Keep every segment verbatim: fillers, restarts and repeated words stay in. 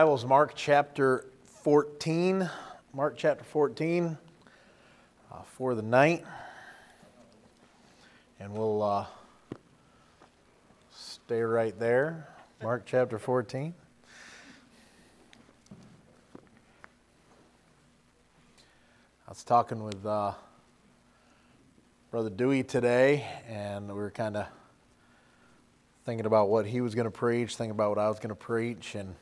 Bibles, Mark chapter fourteen. Mark chapter fourteen uh, for the night. And we'll uh, stay right there. Mark chapter fourteen. I was talking with uh, Brother Dewey today, and we were kind of thinking about what he was going to preach, thinking about what I was going to preach, and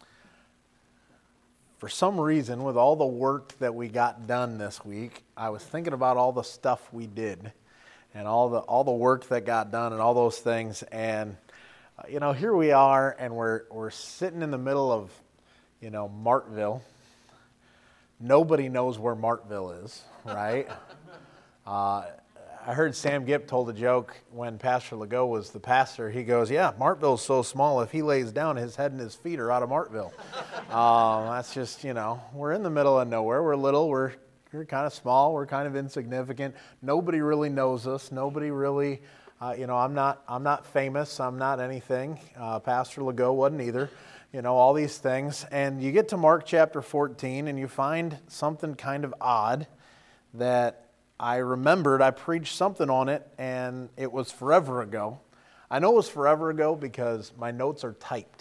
for some reason, with all the work that we got done this week, I was thinking about all the stuff we did and all the all the work that got done and all those things. And uh, you know, here we are, and we're we're sitting in the middle of, you know, Martville. Nobody knows where Martville is, right? uh, I heard Sam Gipp told a joke when Pastor Legault was the pastor. He goes, yeah, Martville's so small, if he lays down, his head and his feet are out of Martville. um, that's just, you know, we're in the middle of nowhere. We're little, we're, we're kind of small, we're kind of insignificant. Nobody really knows us. Nobody really, uh, you know, I'm not I'm not famous. I'm not anything. Uh, Pastor Legault wasn't either. You know, all these things. And you get to Mark chapter fourteen, and you find something kind of odd that I remembered. I preached something on it, and it was forever ago. I know it was forever ago because my notes are typed.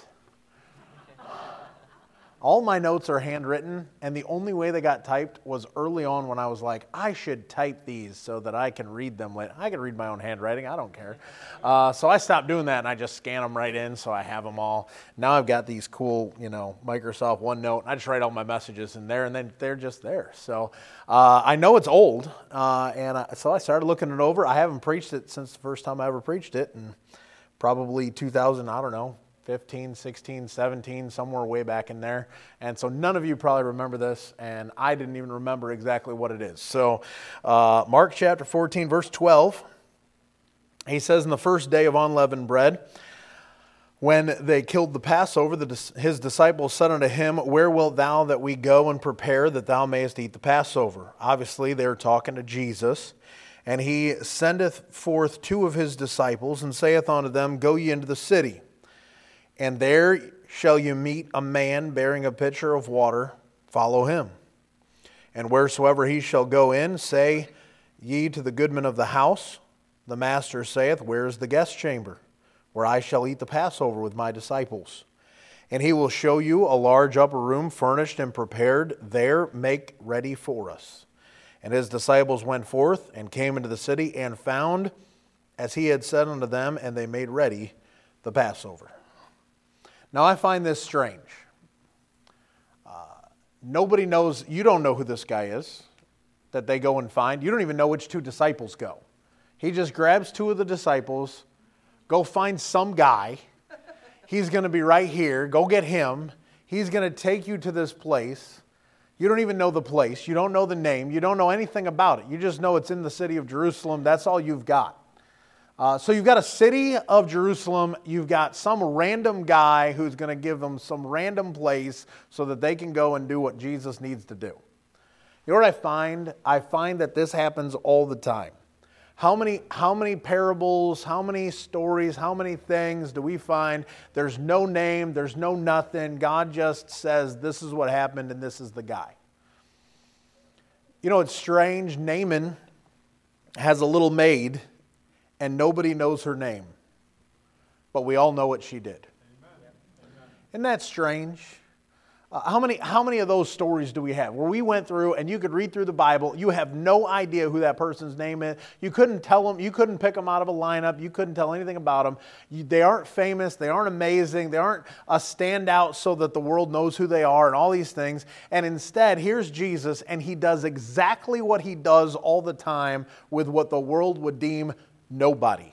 All my notes are handwritten, and the only way they got typed was early on when I was like, I should type these so that I can read them later. I can read my own handwriting. I don't care. Uh, so I stopped doing that, and I just scan them right in so I have them all. Now I've got these cool, you know, Microsoft OneNote, and I just write all my messages in there, and then they're just there. So uh, I know it's old, uh, and I, so I started looking it over. I haven't preached it since the first time I ever preached it, and probably two thousand, I don't know, fifteen, sixteen, seventeen, somewhere way back in there. And so none of you probably remember this, and I didn't even remember exactly what it is. So uh, Mark chapter fourteen, verse twelve, he says, in the first day of unleavened bread, when they killed the Passover, the, his disciples said unto him, where wilt thou that we go and prepare that thou mayest eat the Passover? Obviously, they're talking to Jesus. And he sendeth forth two of his disciples, and saith unto them, go ye into the city, and there shall you meet a man bearing a pitcher of water. Follow him. And wheresoever he shall go in, say ye to the goodman of the house, the master saith, where is the guest chamber, where I shall eat the Passover with my disciples? And he will show you a large upper room, furnished and prepared. There make ready for us. And his disciples went forth and came into the city, and found as he had said unto them, and they made ready the Passover. Now, I find this strange. Uh, nobody knows, you don't know who this guy is that they go and find. You don't even know which two disciples go. He just grabs two of the disciples, go find some guy. He's going to be right here. Go get him. He's going to take you to this place. You don't even know the place. You don't know the name. You don't know anything about it. You just know it's in the city of Jerusalem. That's all you've got. Uh, so you've got a city of Jerusalem, you've got some random guy who's going to give them some random place so that they can go and do what Jesus needs to do. You know what I find? I find that this happens all the time. How many, how many parables, how many stories, how many things do we find? There's no name, there's no nothing. God just says this is what happened and this is the guy. You know, it's strange. Naaman has a little maid, and nobody knows her name. But we all know what she did. Amen. Isn't that strange? Uh, how many how many of those stories do we have? Where we went through and you could read through the Bible, you have no idea who that person's name is. You couldn't tell them, you couldn't pick them out of a lineup, you couldn't tell anything about them. You, they aren't famous, they aren't amazing, they aren't a standout so that the world knows who they are and all these things. And instead, here's Jesus, and he does exactly what he does all the time with what the world would deem nobody.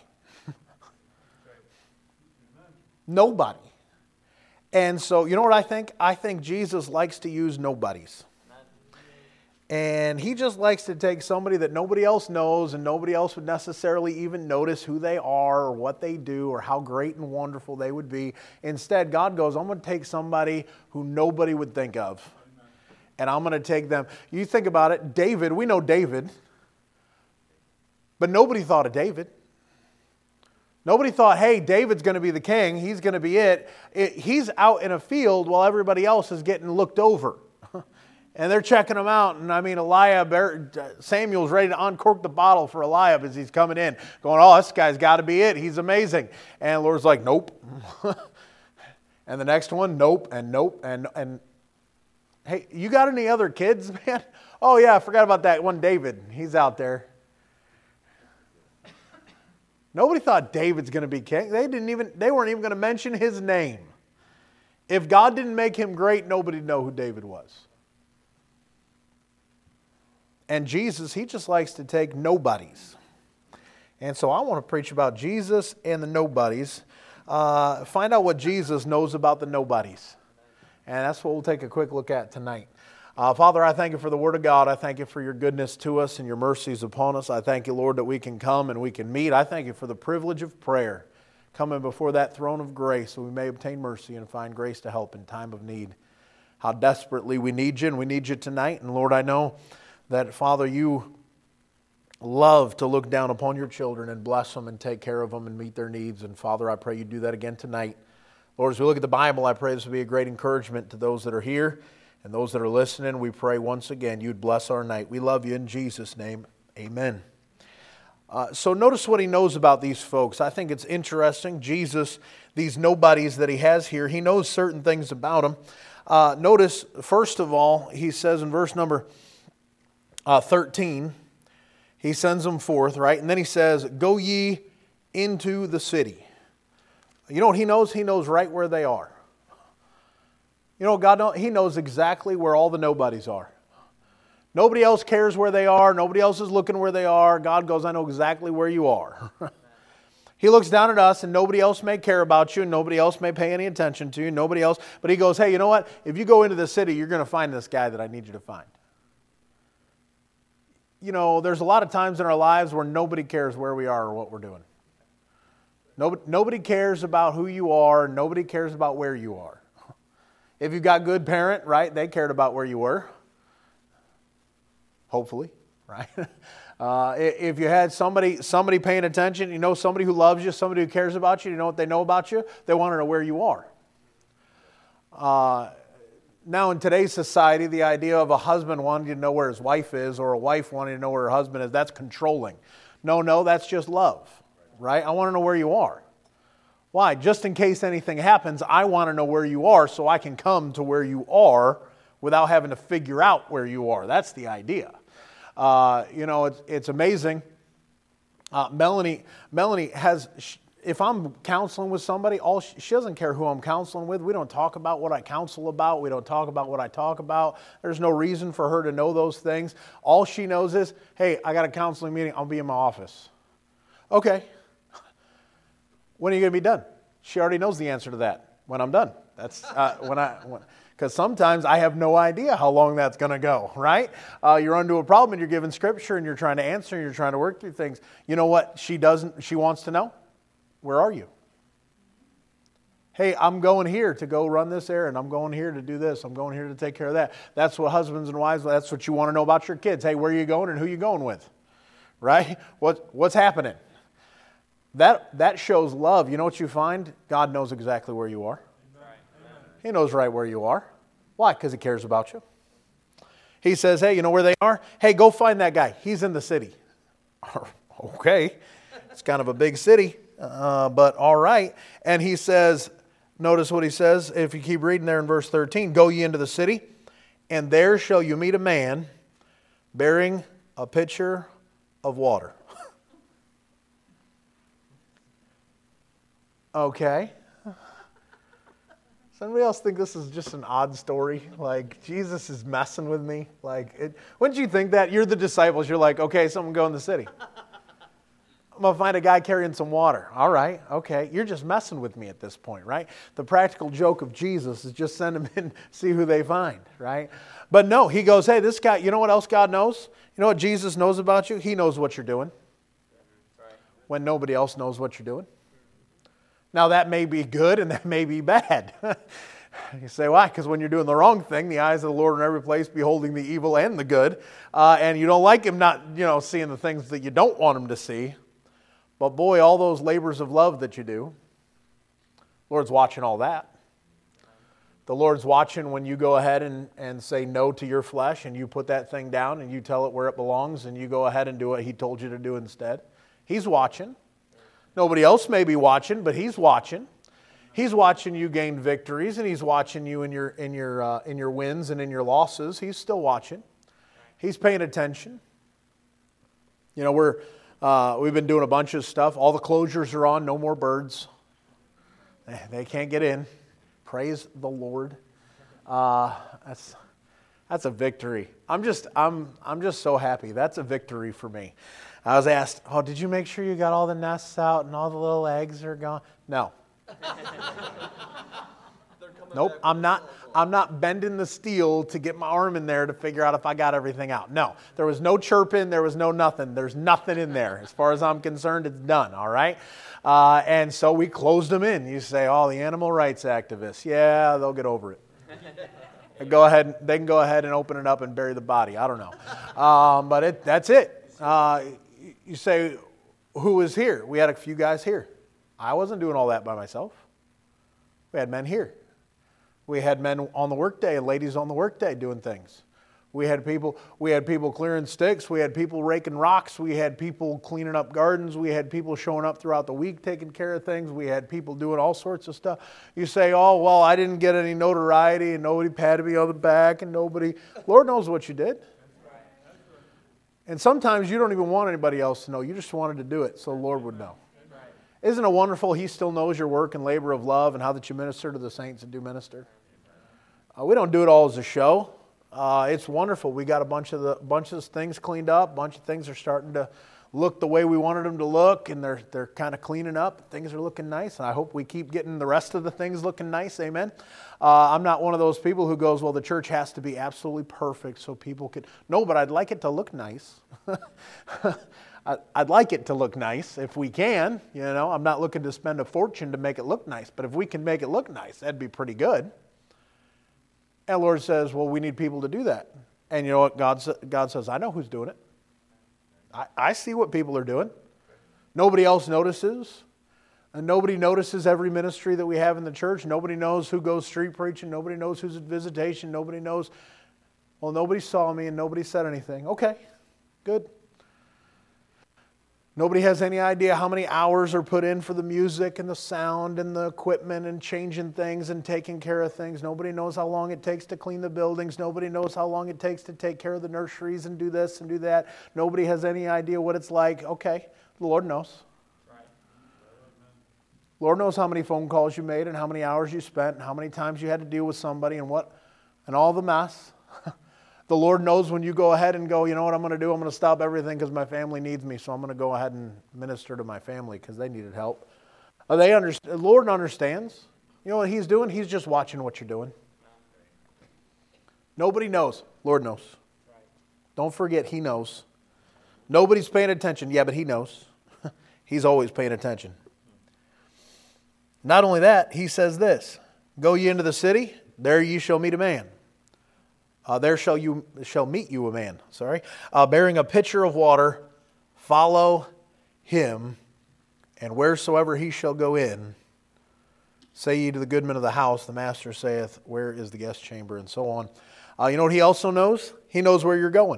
Nobody. And so, you know what I think? I think Jesus likes to use nobodies. And he just likes to take somebody that nobody else knows and nobody else would necessarily even notice who they are or what they do or how great and wonderful they would be. Instead, God goes, I'm going to take somebody who nobody would think of. And I'm going to take them. You think about it, David, we know David. But nobody thought of David. Nobody thought, hey, David's going to be the king. He's going to be it. it. He's out in a field while everybody else is getting looked over. And they're checking him out. And I mean, Eliab, Samuel's ready to uncork the bottle for Eliab as he's coming in. Going, oh, this guy's got to be it. He's amazing. And the Lord's like, nope. And the next one, nope, and nope, and and hey, you got any other kids, man? Oh yeah, I forgot about that one David. He's out there. Nobody thought David's going to be king. They didn't even they weren't even going to mention his name. If God didn't make him great, nobody'd know who David was. And Jesus, he just likes to take nobodies. And so I want to preach about Jesus and the nobodies. Uh, find out what Jesus knows about the nobodies. And that's what we'll take a quick look at tonight. Uh, Father, I thank you for the Word of God. I thank you for your goodness to us and your mercies upon us. I thank you, Lord, that we can come and we can meet. I thank you for the privilege of prayer, coming before that throne of grace so we may obtain mercy and find grace to help in time of need. How desperately we need you, and we need you tonight. And Lord, I know that, Father, you love to look down upon your children and bless them and take care of them and meet their needs. And Father, I pray you do that again tonight. Lord, as we look at the Bible, I pray this will be a great encouragement to those that are here and those that are listening. We pray once again you'd bless our night. We love you in Jesus' name. Amen. Uh, so notice what he knows about these folks. I think it's interesting. Jesus, these nobodies that he has here, he knows certain things about them. Uh, notice, first of all, he says in verse number uh, thirteen, he sends them forth, right? And then he says, go ye into the city. You know what he knows? He knows right where they are. You know, God, he knows exactly where all the nobodies are. Nobody else cares where they are. Nobody else is looking where they are. God goes, I know exactly where you are. He looks down at us, and nobody else may care about you, and nobody else may pay any attention to you, nobody else. But he goes, hey, you know what? If you go into the city, you're going to find this guy that I need you to find. You know, there's a lot of times in our lives where nobody cares where we are or what we're doing. Nobody, nobody cares about who you are. Nobody cares about where you are. If you've got a good parent, right, they cared about where you were. Hopefully, right? Uh, if you had somebody somebody paying attention, you know, somebody who loves you, somebody who cares about you, you know what they know about you? They want to know where you are. Uh, now, in today's society, the idea of a husband wanting to know where his wife is or a wife wanting to know where her husband is, that's controlling. No, no, that's just love, right? I want to know where you are. Why? Just in case anything happens, I want to know where you are so I can come to where you are without having to figure out where you are. That's the idea. Uh, you know, it's, it's amazing. Uh, Melanie, Melanie has, if I'm counseling with somebody, all she, she doesn't care who I'm counseling with. We don't talk about what I counsel about. We don't talk about what I talk about. There's no reason for her to know those things. All she knows is, hey, I got a counseling meeting. I'll be in my office. Okay. When are you going to be done? She already knows the answer to that. When I'm done. That's uh, when I... When, Because sometimes I have no idea how long that's going to go, right? Uh, you're onto a problem and you're given scripture and you're trying to answer and you're trying to work through things. You know what she doesn't, she wants to know? Where are you? Hey, I'm going here to go run this errand. I'm going here to do this. I'm going here to take care of that. That's what husbands and wives, that's what you want to know about your kids. Hey, where are you going and who are you going with? Right? What, what's happening? That, that shows love. You know what you find? God knows exactly where you are. He knows right where you are. Why? Because he cares about you. He says, hey, you know where they are? Hey, go find that guy. He's in the city. Okay. It's kind of a big city, uh, but all right. And he says, notice what he says, if you keep reading there in verse thirteen, go ye into the city, and there shall you meet a man bearing a pitcher of water. Okay. Anybody else think this is just an odd story? Like, Jesus is messing with me? Like, it, wouldn't you think that? You're the disciples. You're like, okay, someone go in the city. I'm going to find a guy carrying some water. All right, okay. You're just messing with me at this point, right? The practical joke of Jesus is just send them in, see who they find, right? But no, he goes, hey, this guy, you know what else God knows? You know what Jesus knows about you? He knows what you're doing when nobody else knows what you're doing. Now, that may be good and that may be bad. You say, why? Because when you're doing the wrong thing, the eyes of the Lord are in every place, beholding the evil and the good. Uh, and you don't like Him not, you know, seeing the things that you don't want Him to see. But boy, all those labors of love that you do, Lord's watching all that. The Lord's watching when you go ahead and, and say no to your flesh and you put that thing down and you tell it where it belongs and you go ahead and do what He told you to do instead. He's watching. Nobody else may be watching, but He's watching. He's watching you gain victories, and He's watching you in your in your uh, in your wins and in your losses. He's still watching. He's paying attention. You know, we're uh, we've been doing a bunch of stuff. All the closures are on. No more birds. They can't get in. Praise the Lord. Uh, that's that's a victory. I'm just I'm I'm just so happy. That's a victory for me. I was asked, "Oh, did you make sure you got all the nests out and all the little eggs are gone?" No. Nope. I'm not I'm not bending the steel to get my arm in there to figure out if I got everything out. No. There was no chirping. There was no nothing. There's nothing in there. As far as I'm concerned, it's done. All right. Uh, and so we closed them in. You say, "Oh, the animal rights activists." Yeah, they'll get over it. They go ahead. They can go ahead and open it up and bury the body. I don't know. Um, but it, that's it. Uh, you say, "Who was here?" We had a few guys here. I wasn't doing all that by myself. We had men here. We had men on the workday and ladies on the workday doing things. We had people. We had people clearing sticks. We had people raking rocks. We had people cleaning up gardens. We had people showing up throughout the week taking care of things. We had people doing all sorts of stuff. You say, "Oh, well, I didn't get any notoriety, and nobody patted me on the back, and nobody." Lord knows what you did. And sometimes you don't even want anybody else to know. You just wanted to do it so the Lord would know. Isn't it wonderful? He still knows your work and labor of love and how that you minister to the saints that do minister. Uh, we don't do it all as a show. Uh, it's wonderful. We got a bunch of the bunch of things cleaned up. A bunch of things are starting to look the way we wanted them to look, and they're they're kind of cleaning up. Things are looking nice, and I hope we keep getting the rest of the things looking nice. Amen. Uh, I'm not one of those people who goes, "Well, the church has to be absolutely perfect so people could." No, but I'd like it to look nice. I'd like it to look nice if we can. You know, I'm not looking to spend a fortune to make it look nice, but if we can make it look nice, that'd be pretty good. And the Lord says, "Well, we need people to do that." And you know what? God, God says, "I know who's doing it. I, I see what people are doing. Nobody else notices. And nobody notices every ministry that we have in the church. Nobody knows who goes street preaching. Nobody knows who's at visitation. Nobody knows, well, nobody saw me and nobody said anything." Okay, good. Nobody has any idea how many hours are put in for the music and the sound and the equipment and changing things and taking care of things. Nobody knows how long it takes to clean the buildings. Nobody knows how long it takes to take care of the nurseries and do this and do that. Nobody has any idea what it's like. Okay, the Lord knows. Lord knows how many phone calls you made and how many hours you spent and how many times you had to deal with somebody and what and all the mess. The Lord knows when you go ahead and go, "You know what I'm going to do? I'm going to stop everything because my family needs me, so I'm going to go ahead and minister to my family because they needed help." Uh, they understand. The Lord understands. You know what He's doing? He's just watching what you're doing. Nobody knows. Lord knows. Don't forget, He knows. Nobody's paying attention. Yeah, but He knows. He's always paying attention. Not only that, He says this, "Go ye into the city, there ye shall meet a man. Uh, there shall you shall meet you a man, sorry, uh, bearing a pitcher of water. Follow him, and wheresoever he shall go in, say ye to the goodman of the house, the master saith, where is the guest chamber?" And so on. Uh, you know what He also knows? He knows where you're going.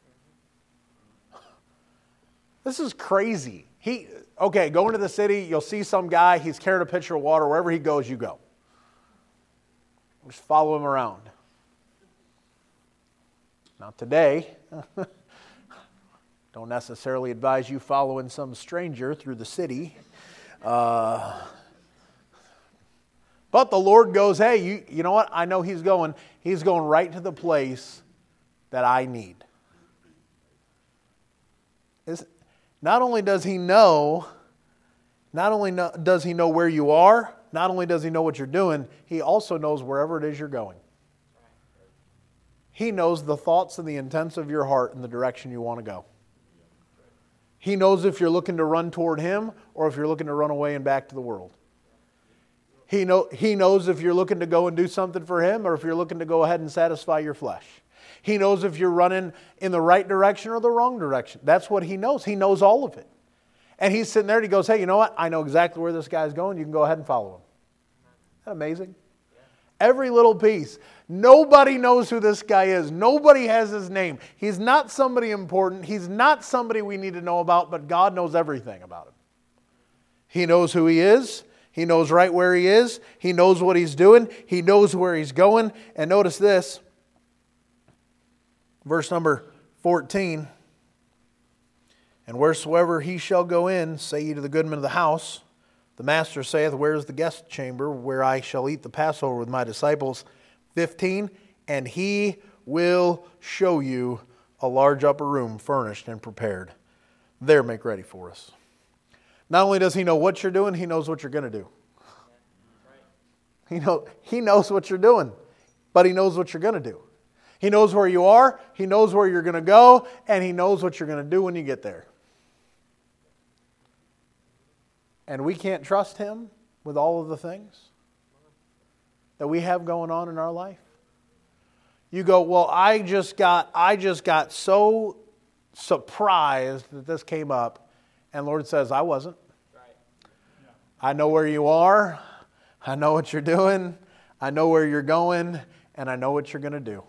This is crazy. He okay, go into the city, you'll see some guy, he's carrying a pitcher of water. Wherever he goes, you go. Just follow him around. Not today. Don't necessarily advise you following some stranger through the city. Uh, but the Lord goes, "Hey, you, you know what? I know He's going. He's going right to the place that I need." It's, not only does He know, not only know, does He know where you are, not only does He know what you're doing, He also knows wherever it is you're going. He knows the thoughts and the intents of your heart and the direction you want to go. He knows if you're looking to run toward Him or if you're looking to run away and back to the world. He, know, he knows if you're looking to go and do something for Him or if you're looking to go ahead and satisfy your flesh. He knows if you're running in the right direction or the wrong direction. That's what He knows. He knows all of it. And he's sitting there and he goes, hey, you know what? I know exactly where this guy's going. You can go ahead and follow him. Isn't that amazing? Every little piece. Nobody knows who this guy is. Nobody has his name. He's not somebody important. He's not somebody we need to know about, but God knows everything about him. He knows who he is. He knows right where he is. He knows what he's doing. He knows where he's going. And notice this. Verse number fourteen. And wheresoever he shall go in, say ye to the goodman of the house, the master saith, where is the guest chamber where I shall eat the Passover with my disciples? fifteen. And he will show you a large upper room furnished and prepared. There make ready for us. Not only does he know what you're doing, he knows what you're going to do. He, know, he knows what you're doing, but he knows what you're going to do. He knows where you are, he knows where you're going to go, and he knows what you're going to do when you get there. And we can't trust him with all of the things that we have going on in our life. You go, well, I just got, I just got so surprised that this came up. And the Lord says, I wasn't. I know where you are. I know what you're doing. I know where you're going. And I know what you're going to do.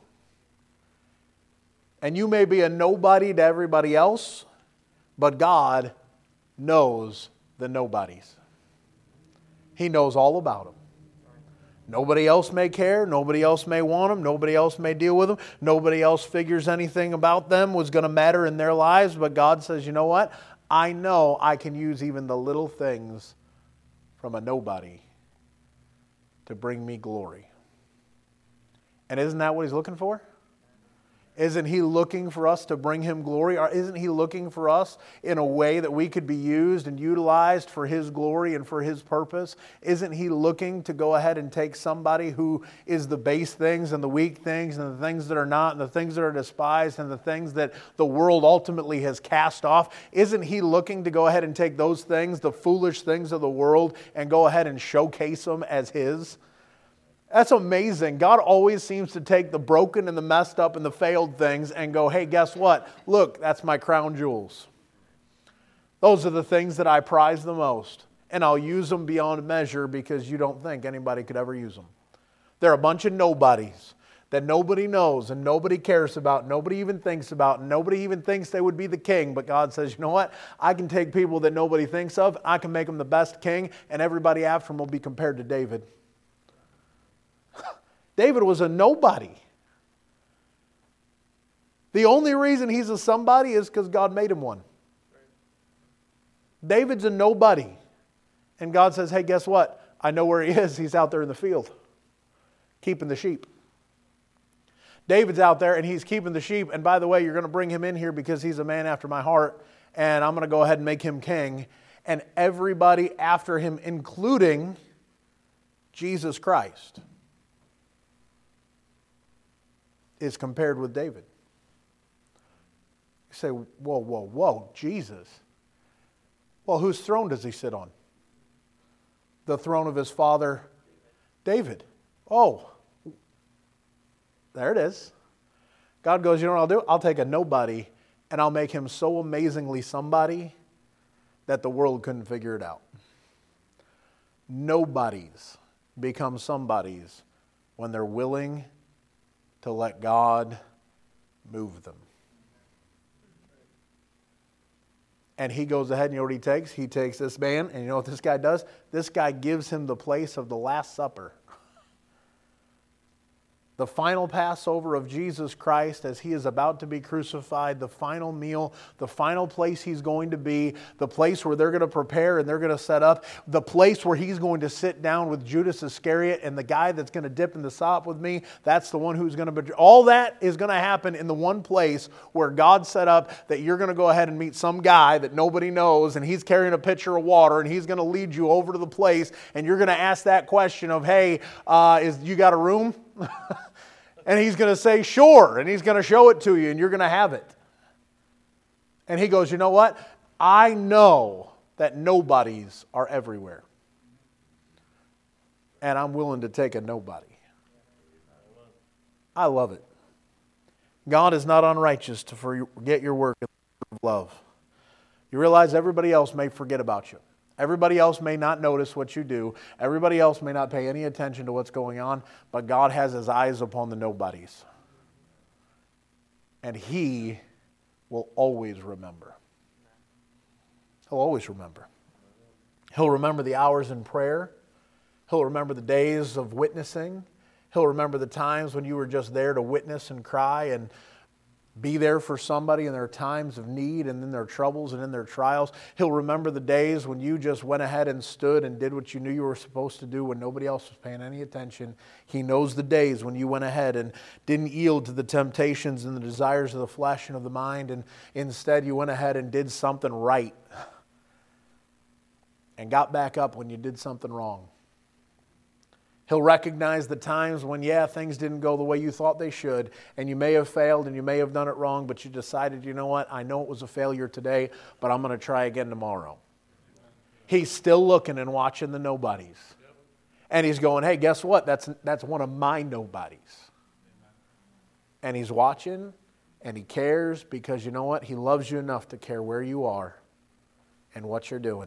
And you may be a nobody to everybody else, but God knows the nobodies. He knows all about them. Nobody else may care. Nobody else may want them. Nobody else may deal with them. Nobody else figures anything about them was going to matter in their lives. But God says, you know what? I know I can use even the little things from a nobody to bring me glory. And isn't that what he's looking for? Isn't he looking for us to bring him glory? Or isn't he looking for us in a way that we could be used and utilized for his glory and for his purpose? Isn't he looking to go ahead and take somebody who is the base things and the weak things and the things that are not and the things that are despised and the things that the world ultimately has cast off? Isn't he looking to go ahead and take those things, the foolish things of the world, and go ahead and showcase them as his? That's amazing. God always seems to take the broken and the messed up and the failed things and go, hey, guess what? Look, that's my crown jewels. Those are the things that I prize the most. And I'll use them beyond measure because you don't think anybody could ever use them. They're a bunch of nobodies that nobody knows and nobody cares about, nobody even thinks about, and nobody even thinks they would be the king. But God says, you know what? I can take people that nobody thinks of, I can make them the best king, and everybody after him will be compared to David. David was a nobody. The only reason he's a somebody is because God made him one. David's a nobody. And God says, hey, guess what? I know where he is. He's out there in the field, keeping the sheep. David's out there and he's keeping the sheep. And by the way, you're going to bring him in here because he's a man after my heart. And I'm going to go ahead and make him king. And everybody after him, including Jesus Christ, is compared with David. You say, whoa, whoa, whoa, Jesus. Well, whose throne does he sit on? The throne of his father, David. Oh, there it is. God goes, you know what I'll do? I'll take a nobody and I'll make him so amazingly somebody that the world couldn't figure it out. Nobodies become somebodies when they're willing to let God move them. And he goes ahead and you know what he takes? He takes this man, and you know what this guy does? This guy gives him the place of the Last Supper. The final Passover of Jesus Christ as he is about to be crucified, the final meal, the final place he's going to be, the place where they're going to prepare and they're going to set up, the place where he's going to sit down with Judas Iscariot and the guy that's going to dip in the sop with me, that's the one who's going to betray. All that is going to happen in the one place where God set up that you're going to go ahead and meet some guy that nobody knows and he's carrying a pitcher of water and he's going to lead you over to the place and you're going to ask that question of, hey, uh, is you got a room? And he's going to say, sure. And he's going to show it to you and you're going to have it. And he goes, you know what? I know that nobodies are everywhere. And I'm willing to take a nobody. I love it. God is not unrighteous to forget your work of love. You realize everybody else may forget about you. Everybody else may not notice what you do. Everybody else may not pay any attention to what's going on, but God has His eyes upon the nobodies. And He will always remember. He'll always remember. He'll remember the hours in prayer. He'll remember the days of witnessing. He'll remember the times when you were just there to witness and cry and be there for somebody in their times of need and in their troubles and in their trials. He'll remember the days when you just went ahead and stood and did what you knew you were supposed to do when nobody else was paying any attention. He knows the days when you went ahead and didn't yield to the temptations and the desires of the flesh and of the mind, and instead you went ahead and did something right and got back up when you did something wrong. He'll recognize the times when, yeah, things didn't go the way you thought they should, and you may have failed and you may have done it wrong, but you decided, you know what, I know it was a failure today, but I'm going to try again tomorrow. He's still looking and watching the nobodies. And He's going, hey, guess what? That's, that's one of my nobodies. And He's watching and He cares because, you know what, He loves you enough to care where you are and what you're doing.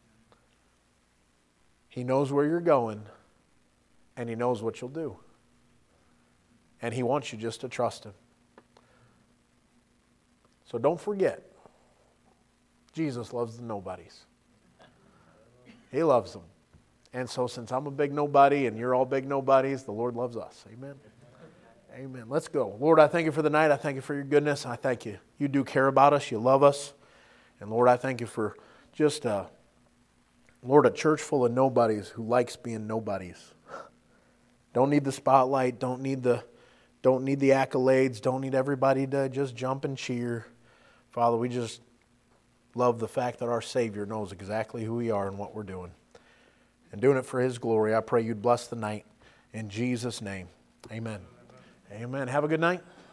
He knows where you're going. And He knows what you'll do. And He wants you just to trust Him. So don't forget, Jesus loves the nobodies. He loves them. And so since I'm a big nobody and you're all big nobodies, the Lord loves us. Amen. Amen. Let's go. Lord, I thank You for the night. I thank You for Your goodness. I thank You. You do care about us. You love us. And Lord, I thank You for just, a, Lord, a church full of nobodies who likes being nobodies. Don't need the spotlight, don't need the don't need the accolades, don't need everybody to just jump and cheer. Father, we just love the fact that our Savior knows exactly who we are and what we're doing. And doing it for His glory, I pray You'd bless the night. In Jesus' name, amen. Amen. Have a good night.